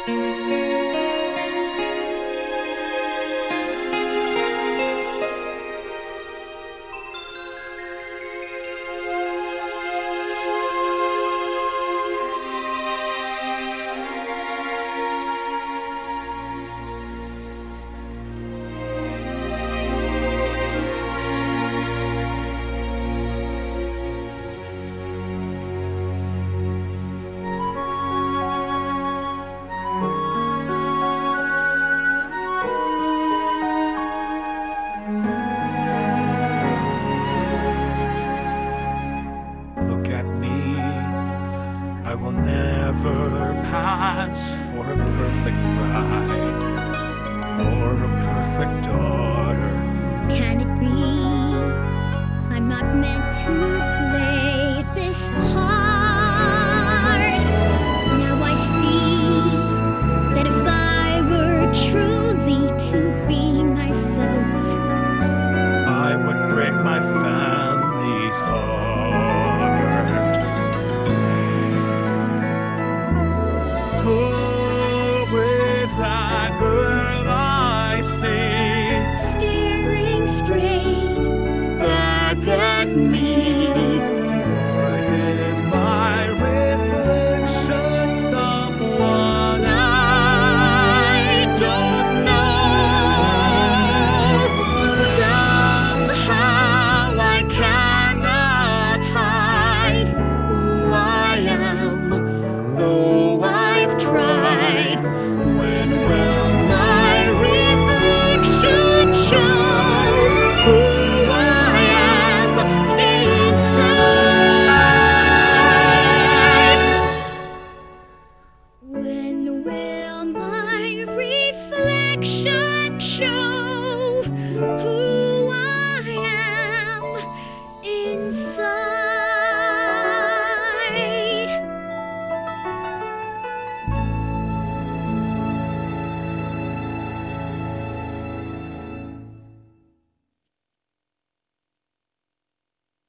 Look at me, I will never pass for a perfect bride or a perfect daughter. Can it be I'm not meant to play this part? Now I see that if I were truly to be myself, I would break my family's heart. Oh, with that girl I see, staring straight back at me. Is my reflection someone I don't know? Somehow I cannot hide who I am, though I've tried. When will my reflection show who I am inside? When will my reflection show who